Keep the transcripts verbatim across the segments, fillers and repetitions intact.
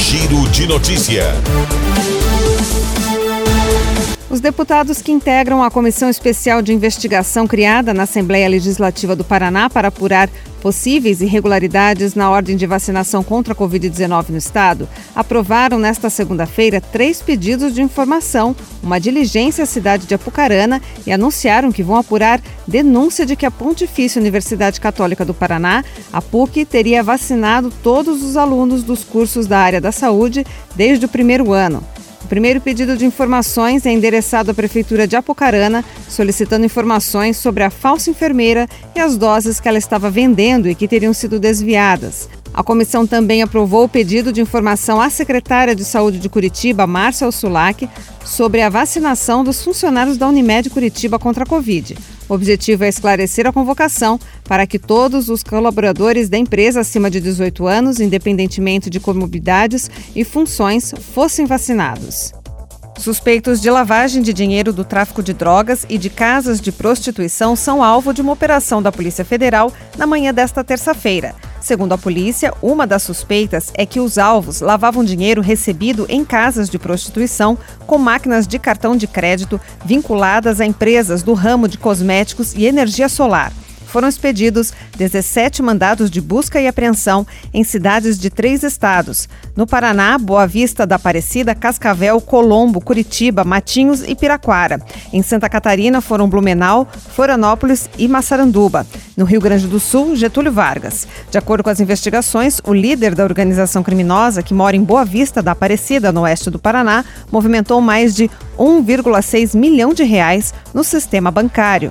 Giro de Notícia. Os deputados que integram a Comissão Especial de Investigação criada na Assembleia Legislativa do Paraná para apurar possíveis irregularidades na ordem de vacinação contra a covid dezenove no estado aprovaram nesta segunda-feira três pedidos de informação, uma diligência à cidade de Apucarana e anunciaram que vão apurar denúncia de que a Pontifícia Universidade Católica do Paraná, a P U C, teria vacinado todos os alunos dos cursos da área da saúde desde o primeiro ano. O primeiro pedido de informações é endereçado à Prefeitura de Apucarana, solicitando informações sobre a falsa enfermeira e as doses que ela estava vendendo e que teriam sido desviadas. A comissão também aprovou o pedido de informação à secretária de Saúde de Curitiba, Márcia Alsulac, sobre a vacinação dos funcionários da Unimed Curitiba contra a Covid. O objetivo é esclarecer a convocação para que todos os colaboradores da empresa acima de dezoito anos, independentemente de comorbidades e funções, fossem vacinados. Suspeitos de lavagem de dinheiro do tráfico de drogas e de casas de prostituição são alvo de uma operação da Polícia Federal na manhã desta terça-feira. Segundo a polícia, uma das suspeitas é que os alvos lavavam dinheiro recebido em casas de prostituição com máquinas de cartão de crédito vinculadas a empresas do ramo de cosméticos e energia solar. Foram expedidos dezessete mandados de busca e apreensão em cidades de três estados: no Paraná, Boa Vista da Aparecida, Cascavel, Colombo, Curitiba, Matinhos e Piraquara. Em Santa Catarina foram Blumenau, Florianópolis e Massaranduba. No Rio Grande do Sul, Getúlio Vargas. De acordo com as investigações, o líder da organização criminosa, que mora em Boa Vista da Aparecida, no oeste do Paraná, movimentou mais de um vírgula seis milhão de reais no sistema bancário.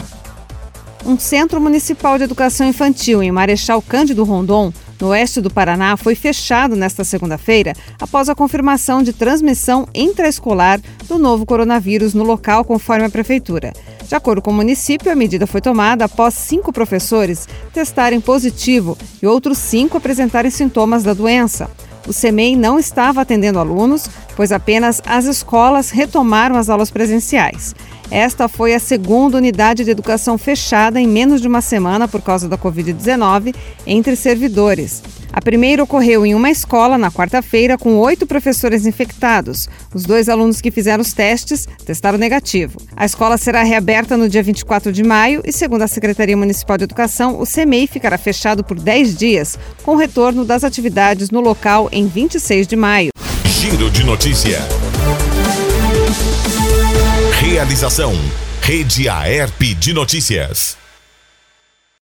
Um centro municipal de educação infantil em Marechal Cândido Rondon, no oeste do Paraná, foi fechado nesta segunda-feira após a confirmação de transmissão intraescolar do novo coronavírus no local, conforme a prefeitura. De acordo com o município, a medida foi tomada após cinco professores testarem positivo e outros cinco apresentarem sintomas da doença. O SEMEI não estava atendendo alunos, pois apenas as escolas retomaram as aulas presenciais. Esta foi a segunda unidade de educação fechada em menos de uma semana por causa da covid dezenove entre servidores. A primeira ocorreu em uma escola na quarta-feira com oito professores infectados. Os dois alunos que fizeram os testes testaram negativo. A escola será reaberta no dia vinte e quatro de maio e, segundo a Secretaria Municipal de Educação, o SEMEI ficará fechado por dez dias, com o retorno das atividades no local em vinte e seis de maio. Giro de Notícia. Realização: Rede Aerp de Notícias.